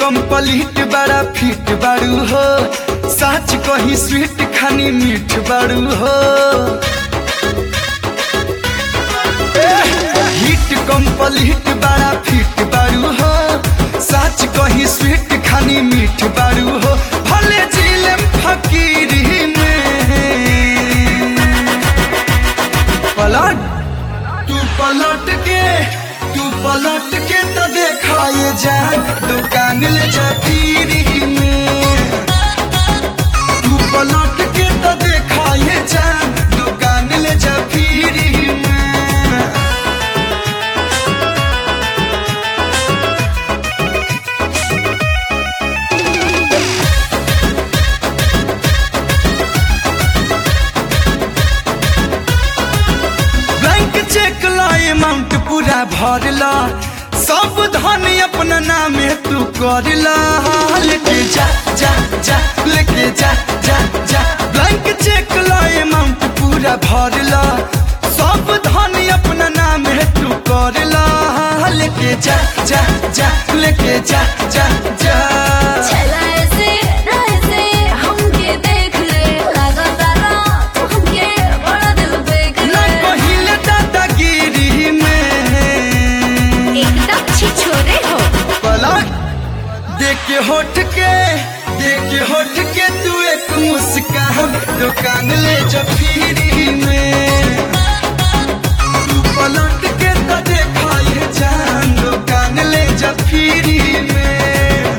Complete बड़ा feet बारू हो, सच कही स्वीट खानी मीठ बारू हो। हिट कंप्लीट बड़ा फिट बारू हो, सच कही स्वीट खानी मीठ बारू हो। भले जिलेम फकीरी में पलट तू पलट के तो देखा ये जान दुकान ले जा पीरी में। तू पलट के तो देखा ये जान दुकान ले जा पीरी में। बैंक चेक ला अमाउंट पूरा भरला, सब धन अपना नाम तू करला। लेके जा जा जा लेके जा जा जा, बैंक चेक ला अमाउंट पूरा भरला, सब धन अपना नाम तू करला। लेके जा जा जा लेके जा जा जा। चला ऐसे ऐसे हमके देख रे, लगातार तू हमके बड़ा दिल देख रे। ना पहिले दादागिरी में एकदम छिछोरे हो। पलट देख के होठ के तू एक मुस्कान दुकान ले जा पीरी में। तू पलट के तो देखा ये जान दुकान ले जा पीरी में।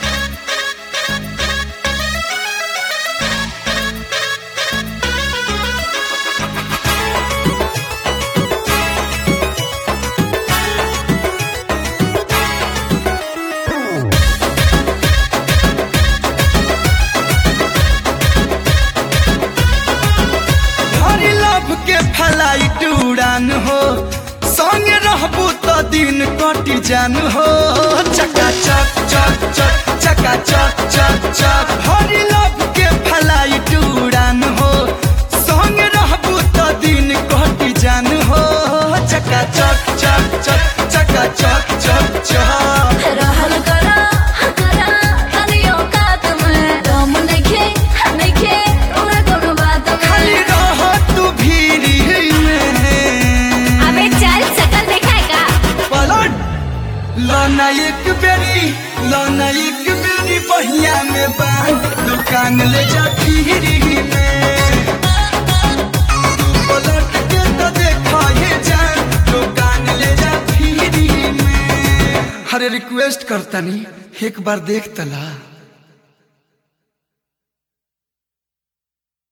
हरी लव के फ्लाइट उड़ान हो, संग रहबू तो दिन कटी जान हो। चका चक चक चक चका चक चक चक। हरी लव के फ्लाइट उड़ान हो, संग रहबू तो दिन कटी जान हो। चका चक चक चक चका चक चक चक। रहल करा तनियो कात में दम नइखे तोरा कोनो बात में। खाली रह तू भीरी में। अबे चल शकल देखाए का। पलट लाना एक बेरी बहिया में बांध दुकान ले जा पीरी में। तू पलट के तो देखा ये जान दुकान ले जा पीरी में। अरे रिक्वेस्ट करता नहीं एक बार देख तला।